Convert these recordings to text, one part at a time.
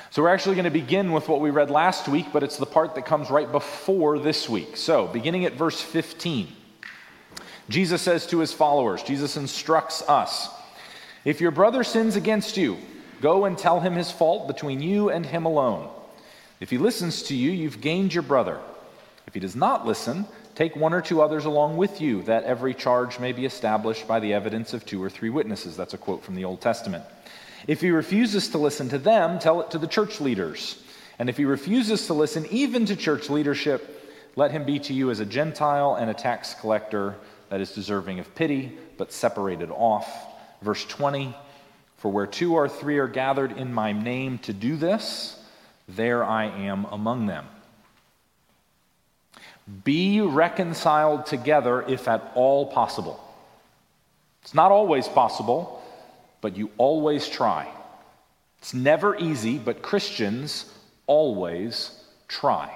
So we're actually going to begin with what we read last week, but it's the part that comes right before this week. So, beginning at verse 15, Jesus says to his followers, Jesus instructs us, "If your brother sins against you, go and tell him his fault between you and him alone. If he listens to you, you've gained your brother. If he does not listen, take one or two others along with you, that every charge may be established by the evidence of 2 or 3 witnesses." That's a quote from the Old Testament. "If he refuses to listen to them, tell it to the church leaders. And if he refuses to listen even to church leadership, let him be to you as a Gentile and a tax collector that is deserving of pity, but separated off." Verse 20, "For where 2 or 3 are gathered in my name to do this, there I am among them." Be reconciled together if at all possible. It's not always possible, but you always try. It's never easy, but Christians always try.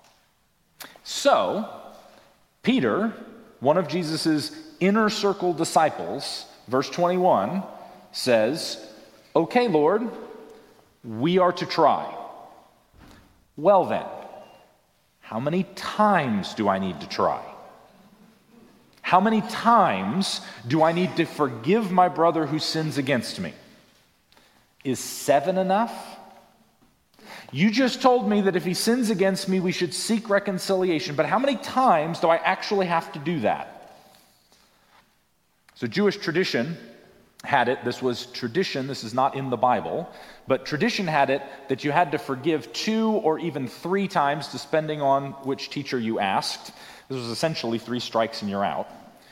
So, Peter, one of Jesus' inner circle disciples, verse 21, says, "Okay, Lord, we are to try. Well then, how many times do I need to try? How many times do I need to forgive my brother who sins against me? Is 7 enough? You just told me that if he sins against me, we should seek reconciliation, but how many times do I actually have to do that?" So Jewish tradition had it, this was tradition, this is not in the Bible, but tradition had it that you had to forgive 2 or even 3 times, depending on which teacher you asked. This was essentially 3 strikes and you're out.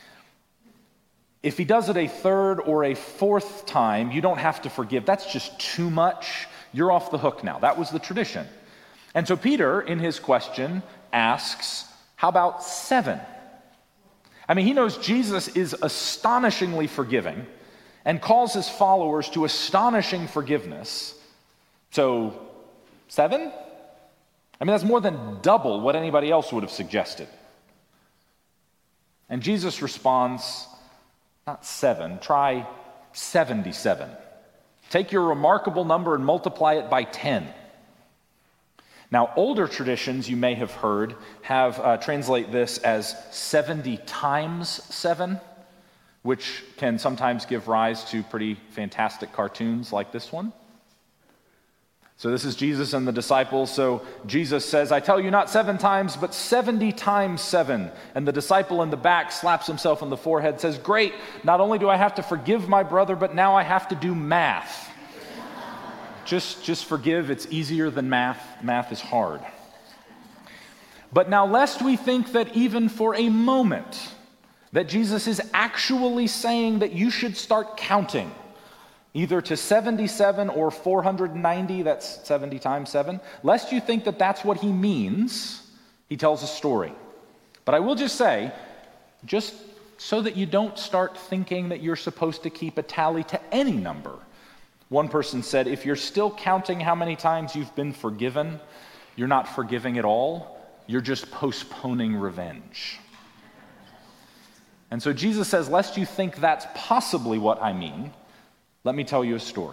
If he does it a 3rd or a 4th time, you don't have to forgive. That's just too much. You're off the hook now. That was the tradition. And so Peter, in his question, asks, how about 7? I mean, he knows Jesus is astonishingly forgiving and calls his followers to astonishing forgiveness. So, 7? I mean, that's more than double what anybody else would have suggested. And Jesus responds, not 7, try 77. Take your remarkable number and multiply it by 10. Now, older traditions, you may have heard, have translate this as 70 times 7, which can sometimes give rise to pretty fantastic cartoons like this one. So this is Jesus and the disciples. So Jesus says, "I tell you not 7 times, but 70 times 7. And the disciple in the back slaps himself on the forehead, says, "Great, not only do I have to forgive my brother, but now I have to do math." Just forgive, it's easier than math. Math is hard. But now lest we think that even for a moment that Jesus is actually saying that you should start counting, either to 77 or 490, that's 70 times 7. Lest you think that that's what he means, he tells a story. But I will just say, just so that you don't start thinking that you're supposed to keep a tally to any number. One person said, if you're still counting how many times you've been forgiven, you're not forgiving at all, you're just postponing revenge. And so Jesus says, lest you think that's possibly what I mean, let me tell you a story.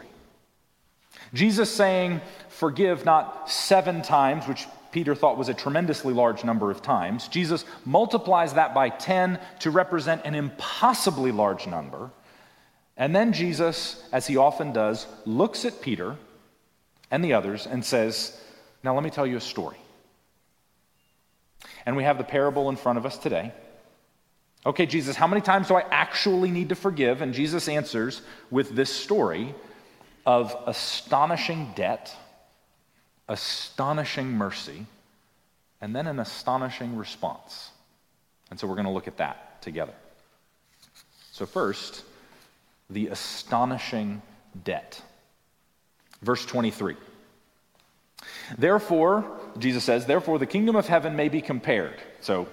Jesus saying, forgive not 7 times, which Peter thought was a tremendously large number of times. Jesus multiplies that by 10 to represent an impossibly large number. And then Jesus, as he often does, looks at Peter and the others and says, now let me tell you a story. And we have the parable in front of us today. Okay, Jesus, how many times do I actually need to forgive? And Jesus answers with this story of astonishing debt, astonishing mercy, and then an astonishing response. And so we're going to look at that together. So first, the astonishing debt. Verse 23. Therefore, Jesus says, therefore the kingdom of heaven may be compared. So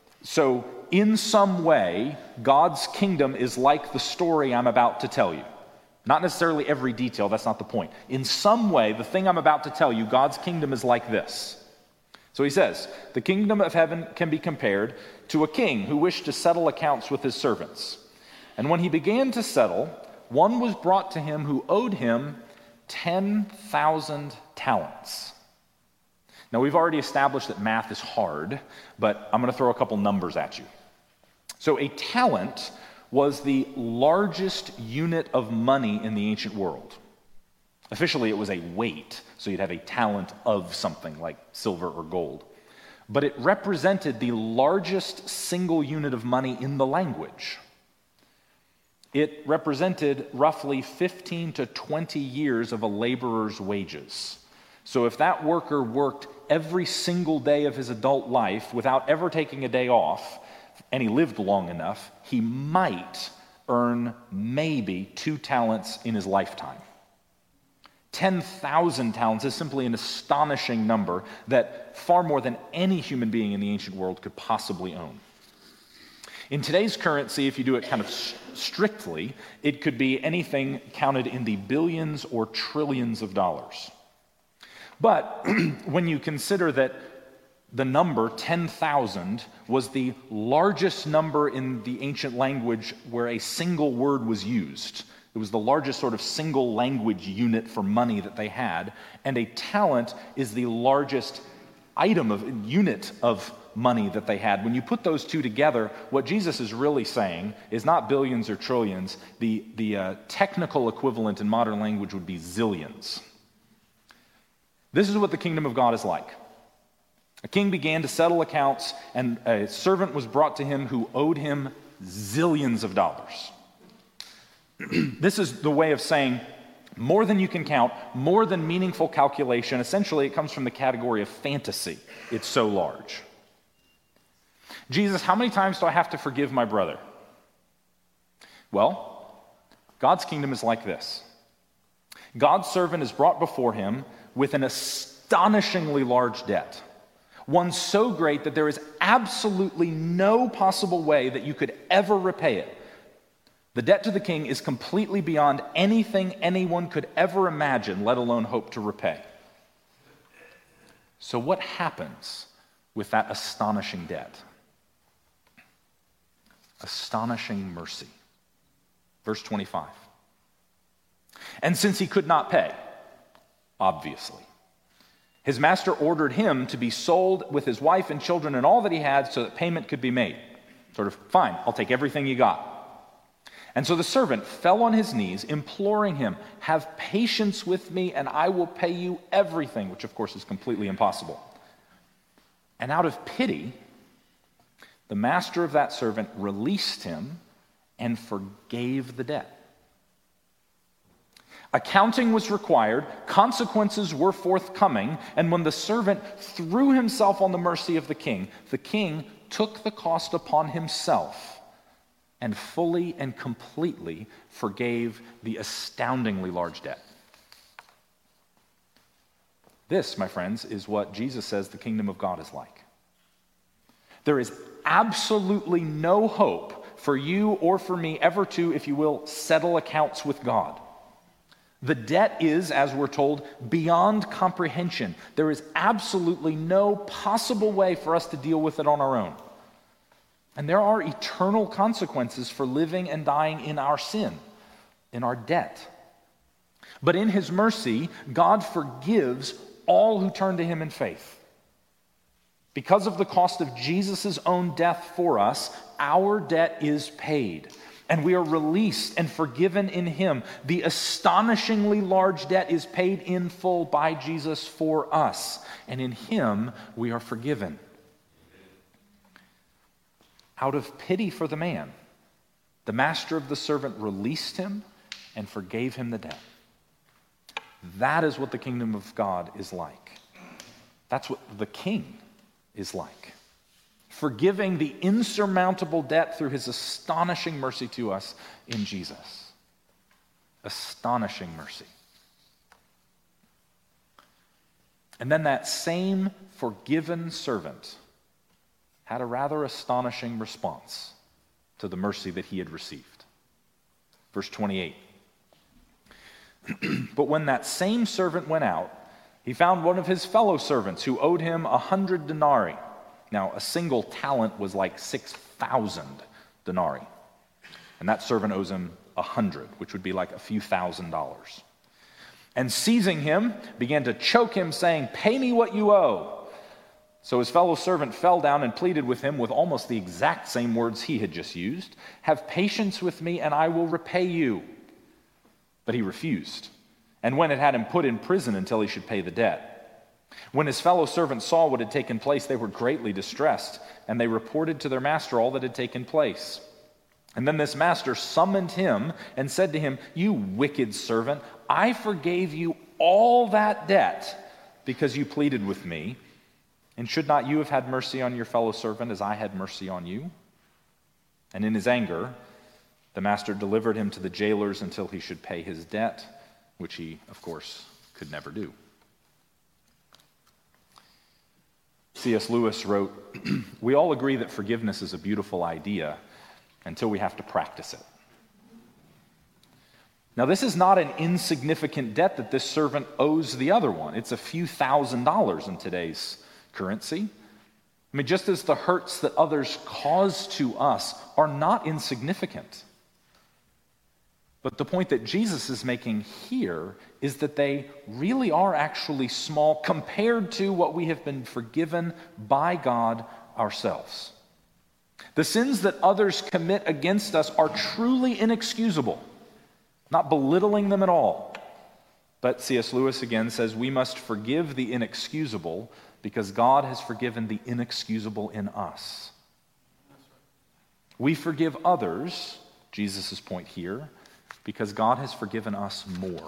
in some way, God's kingdom is like the story I'm about to tell you. Not necessarily every detail, that's not the point. In some way, the thing I'm about to tell you, God's kingdom is like this. So he says, the kingdom of heaven can be compared to a king who wished to settle accounts with his servants. And when he began to settle, one was brought to him who owed him 10,000 talents. Now, we've already established that math is hard, but I'm going to throw a couple numbers at you. So a talent was the largest unit of money in the ancient world. Officially, it was a weight, so you'd have a talent of something like silver or gold. But it represented the largest single unit of money in the language. It represented roughly 15 to 20 years of a laborer's wages. So if that worker worked every single day of his adult life without ever taking a day off, and he lived long enough, he might earn maybe 2 talents in his lifetime. 10,000 talents is simply an astonishing number that far more than any human being in the ancient world could possibly own. In today's currency, if you do it kind of strictly, it could be anything counted in the billions or trillions of dollars. But when you consider that the number 10,000 was the largest number in the ancient language where a single word was used, it was the largest sort of single language unit for money that they had, and a talent is the largest unit of money that they had. When you put those two together, what Jesus is really saying is not billions or trillions. The technical equivalent in modern language would be zillions. This is what the kingdom of God is like. A king began to settle accounts, and a servant was brought to him who owed him zillions of dollars. This is the way of saying more than you can count, more than meaningful calculation. Essentially, it comes from the category of fantasy. It's so large. Jesus, how many times do I have to forgive my brother? Well, God's kingdom is like this. God's servant is brought before him with an astonishingly large debt. One so great that there is absolutely no possible way that you could ever repay it. The debt to the king is completely beyond anything anyone could ever imagine, let alone hope to repay. So what happens with that astonishing debt? Astonishing mercy. Verse 25. And since he could not pay, obviously, his master ordered him to be sold with his wife and children and all that he had so that payment could be made. Sort of, fine, I'll take everything you got. And so the servant fell on his knees, imploring him, have patience with me and I will pay you everything, which of course is completely impossible. And out of pity, the master of that servant released him and forgave the debt. Accounting was required, consequences were forthcoming, and when the servant threw himself on the mercy of the king took the cost upon himself and fully and completely forgave the astoundingly large debt. This, my friends, is what Jesus says the kingdom of God is like. There is absolutely no hope for you or for me ever to, if you will, settle accounts with God. The debt is, as we're told, beyond comprehension. There is absolutely no possible way for us to deal with it on our own. And there are eternal consequences for living and dying in our sin, in our debt. But in his mercy, God forgives all who turn to him in faith. Because of the cost of Jesus' own death for us, our debt is paid. And we are released and forgiven in him. The astonishingly large debt is paid in full by Jesus for us. And in him, we are forgiven. Out of pity for the man, the master of the servant released him and forgave him the debt. That is what the kingdom of God is like. That's what the king is like. Forgiving the insurmountable debt through his astonishing mercy to us in Jesus. Astonishing mercy. And then that same forgiven servant had a rather astonishing response to the mercy that he had received. Verse 28. But when that same servant went out, he found one of his fellow servants who owed him 100 denarii. Now, a single talent was like 6,000 denarii. And that servant owes him 100, which would be like a few $1,000s. and seizing him, began to choke him, saying, "Pay me what you owe." So his fellow servant fell down and pleaded with him with almost the exact same words he had just used. "Have patience with me, and I will repay you." But he refused, and went and had him put in prison until he should pay the debt. When his fellow servants saw what had taken place, they were greatly distressed, and they reported to their master all that had taken place. And then this master summoned him and said to him, "You wicked servant, I forgave you all that debt because you pleaded with me. And should not you have had mercy on your fellow servant as I had mercy on you?" And in his anger, the master delivered him to the jailers until he should pay his debt, which he, of course, could never do. C.S. Lewis wrote, "We all agree that forgiveness is a beautiful idea until we have to practice it." Now, this is not an insignificant debt that this servant owes the other one. It's a few $1,000s in today's currency. I mean, just as the hurts that others cause to us are not insignificant. But the point that Jesus is making here is that they really are actually small compared to what we have been forgiven by God ourselves. The sins that others commit against us are truly inexcusable, not belittling them at all. But C.S. Lewis again says we must forgive the inexcusable because God has forgiven the inexcusable in us. We forgive others, Jesus' point here, because God has forgiven us more.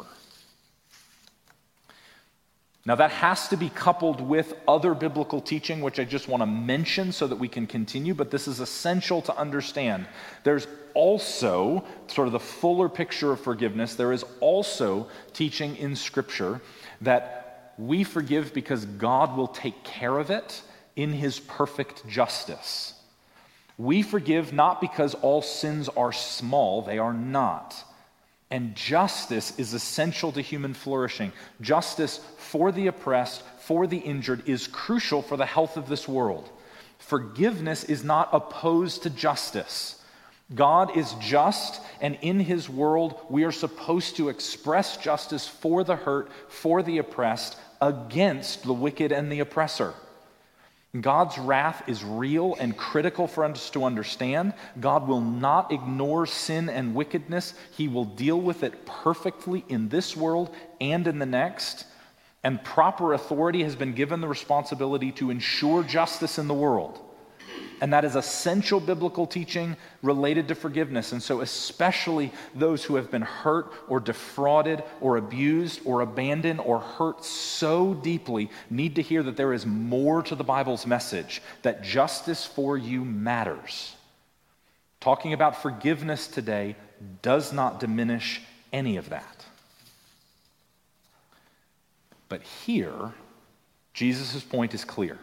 Now that has to be coupled with other biblical teaching, which I just want to mention so that we can continue, but this is essential to understand. There's also sort of the fuller picture of forgiveness. There is also teaching in Scripture that we forgive because God will take care of it in His perfect justice. We forgive not because all sins are small, they are not. And justice is essential to human flourishing. Justice for the oppressed, for the injured, is crucial for the health of this world. Forgiveness is not opposed to justice. God is just, and in His world, we are supposed to express justice for the hurt, for the oppressed, against the wicked and the oppressor. God's wrath is real and critical for us to understand. God will not ignore sin and wickedness. He will deal with it perfectly in this world and in the next. And proper authority has been given the responsibility to ensure justice in the world. And that is essential biblical teaching related to forgiveness. And so especially those who have been hurt or defrauded or abused or abandoned or hurt so deeply need to hear that there is more to the Bible's message, that justice for you matters. Talking about forgiveness today does not diminish any of that. But here, Jesus' point is clear.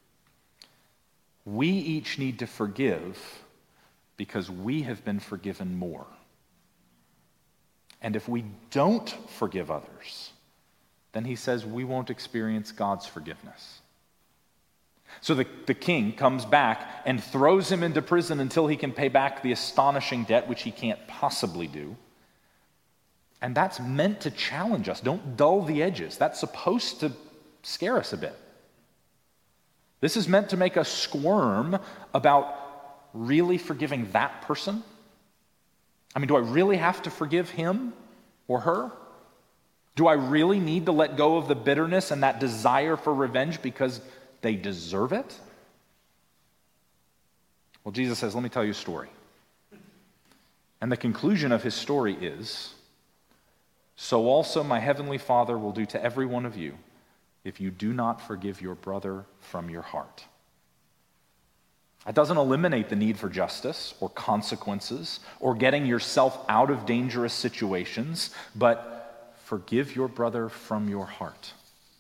We each need to forgive because we have been forgiven more. And if we don't forgive others, then he says we won't experience God's forgiveness. So the king comes back and throws him into prison until he can pay back the astonishing debt, which he can't possibly do. And that's meant to challenge us. Don't dull the edges. That's supposed to scare us a bit. This is meant to make us squirm about really forgiving that person. I mean, do I really have to forgive him or her? Do I really need to let go of the bitterness and that desire for revenge because they deserve it? Well, Jesus says, let me tell you a story. And the conclusion of his story is, so also my heavenly Father will do to every one of you if you do not forgive your brother from your heart. It doesn't eliminate the need for justice or consequences or getting yourself out of dangerous situations, but forgive your brother from your heart.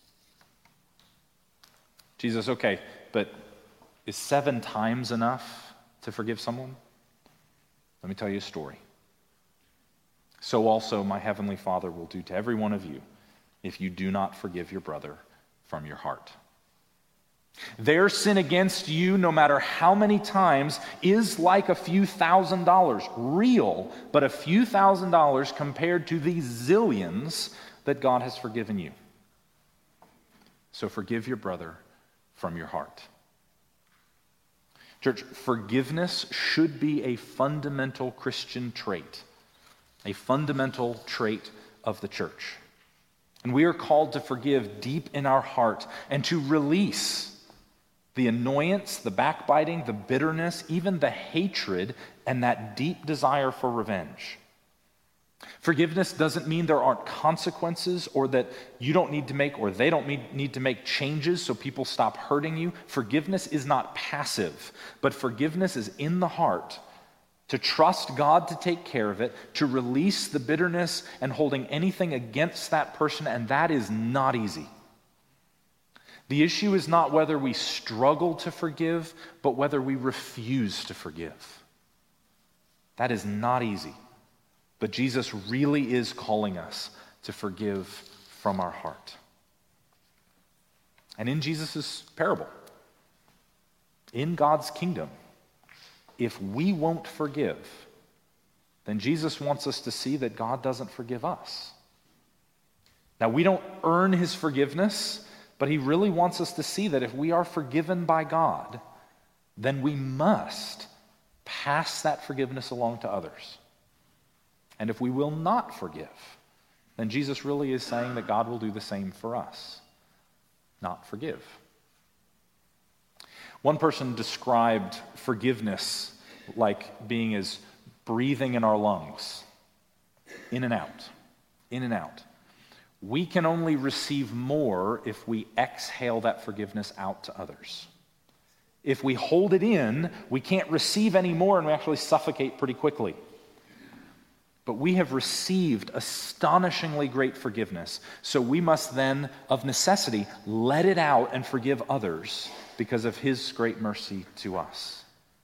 Jesus, okay, but is 7 times enough to forgive someone? Let me tell you a story. So also my heavenly Father will do to every one of you if you do not forgive your brother from your heart. Their sin against you, no matter how many times, is like a few $1,000s, real, but a few $1,000s compared to the zillions that God has forgiven you. So forgive your brother from your heart. Church, forgiveness should be a fundamental Christian trait, a fundamental trait of the church. And we are called to forgive deep in our heart and to release the annoyance, the backbiting, the bitterness, even the hatred, and that deep desire for revenge. Forgiveness doesn't mean there aren't consequences or that you don't need to make or they don't need to make changes so people stop hurting you. Forgiveness is not passive, but forgiveness is in the heart to trust God to take care of it, to release the bitterness and holding anything against that person, and that is not easy. The issue is not whether we struggle to forgive, but whether we refuse to forgive. That is not easy. But Jesus really is calling us to forgive from our heart. And in Jesus' parable, in God's kingdom, if we won't forgive, then Jesus wants us to see that God doesn't forgive us. Now, we don't earn his forgiveness, but he really wants us to see that if we are forgiven by God, then we must pass that forgiveness along to others. And if we will not forgive, then Jesus really is saying that God will do the same for us, not forgive. One person described forgiveness like being as breathing in our lungs, in and out, in and out. We can only receive more if we exhale that forgiveness out to others. If we hold it in, we can't receive any more and we actually suffocate pretty quickly. But we have received astonishingly great forgiveness, so we must then, of necessity, let it out and forgive others because of his great mercy to us.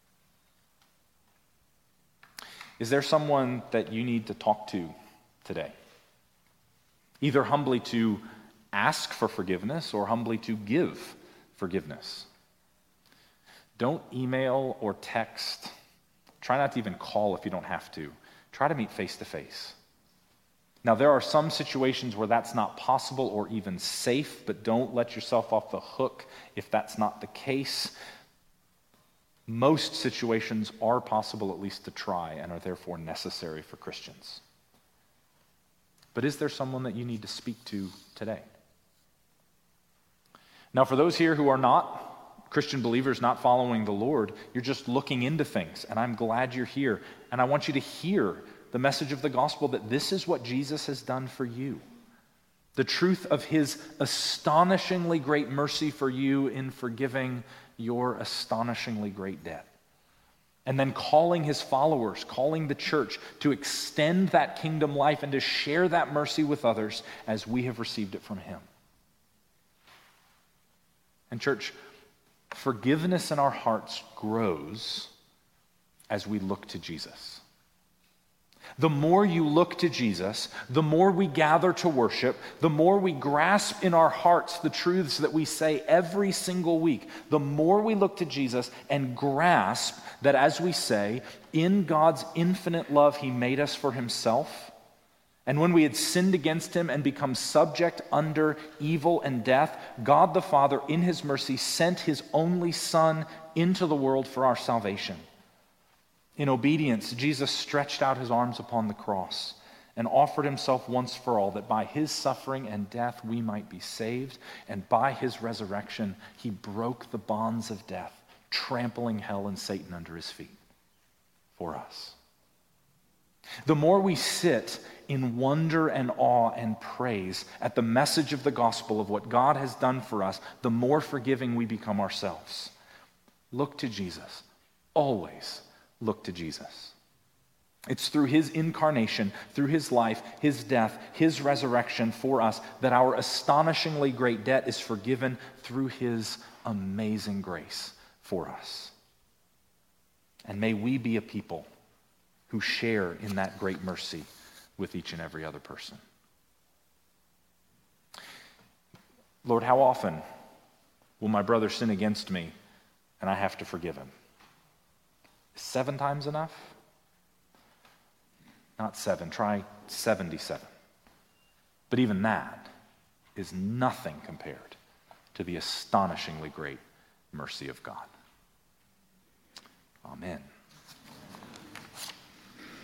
Is there someone that you need to talk to today? Either humbly to ask for forgiveness or humbly to give forgiveness. Don't email or text. Try not to even call if you don't have to. Try to meet face to face. Now, there are some situations where that's not possible or even safe, but don't let yourself off the hook if that's not the case. Most situations are possible at least to try and are therefore necessary for Christians. But is there someone that you need to speak to today? Now, for those here who are not Christian believers, not following the Lord, you're just looking into things, and I'm glad you're here. And I want you to hear the message of the gospel that this is what Jesus has done for you. The truth of his astonishingly great mercy for you in forgiving your astonishingly great debt. And then calling his followers, calling the church to extend that kingdom life and to share that mercy with others as we have received it from him. And church, forgiveness in our hearts grows as we look to Jesus. The more you look to Jesus, the more we gather to worship, the more we grasp in our hearts the truths that we say every single week, the more we look to Jesus and grasp that, as we say, in God's infinite love, he made us for himself. And when we had sinned against him and become subject under evil and death, God the Father, in his mercy, sent his only Son into the world for our salvation. In obedience, Jesus stretched out his arms upon the cross and offered himself once for all, that by his suffering and death we might be saved, and by his resurrection he broke the bonds of death, trampling hell and Satan under his feet for us. The more we sit in wonder and awe and praise at the message of the gospel of what God has done for us, the more forgiving we become ourselves. Look to Jesus. Always look to Jesus. It's through his incarnation, through his life, his death, his resurrection for us that our astonishingly great debt is forgiven through his amazing grace for us. And may we be a people who share in that great mercy with each and every other person. Lord, how often will my brother sin against me and I have to forgive him? Is 7 times enough? Not 7, try 77. But even that is nothing compared to the astonishingly great mercy of God. Amen.